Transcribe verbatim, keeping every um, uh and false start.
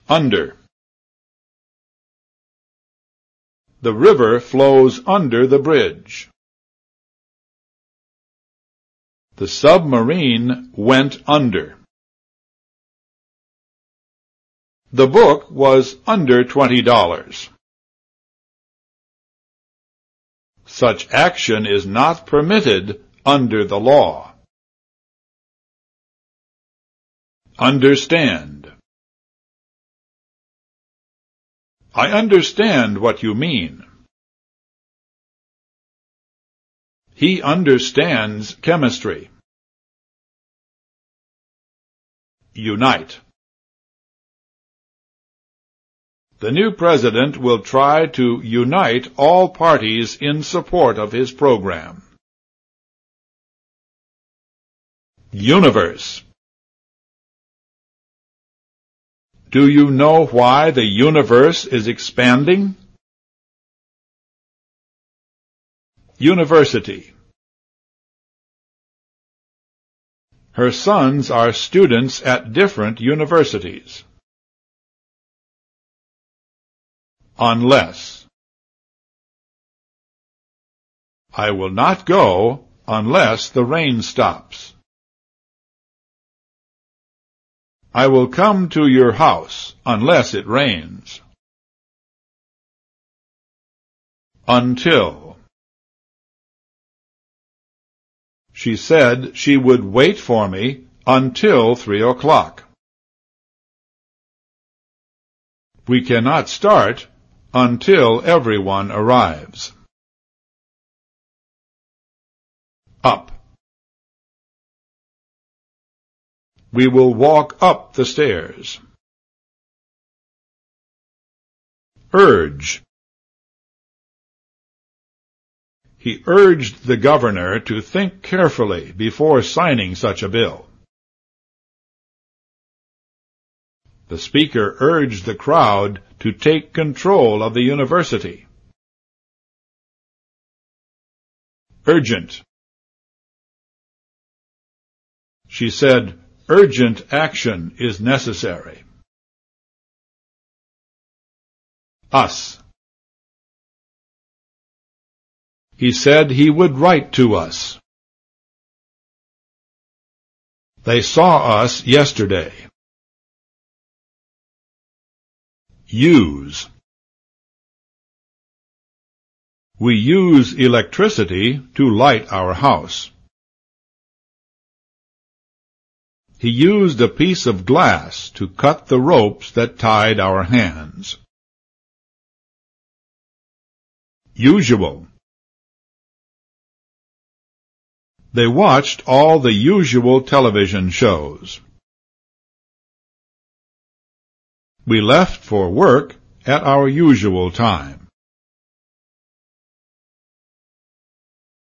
Under. The river flows under the bridge. The submarine went under. The book was under twenty dollars. Such action is not permitted under the law. Understand. I understand what you mean. He understands chemistry. Unite. The new president will try to unite all parties in support of his program. Universe. Do you know why the universe is expanding? University. Her sons are students at different universities. Unless. I will not go unless the rain stops. I will come to your house unless it rains. Until. She said she would wait for me until three o'clock. We cannot start until everyone arrives. Up. We will walk up the stairs. Urge. He urged the governor to think carefully before signing such a bill. The speaker urged the crowd to take control of the university. Urgent. She said, urgent action is necessary. Us. He said he would write to us. They saw us yesterday. Use. We use electricity to light our house. He used a piece of glass to cut the ropes that tied our hands. Usual. They watched all the usual television shows. We left for work at our usual time.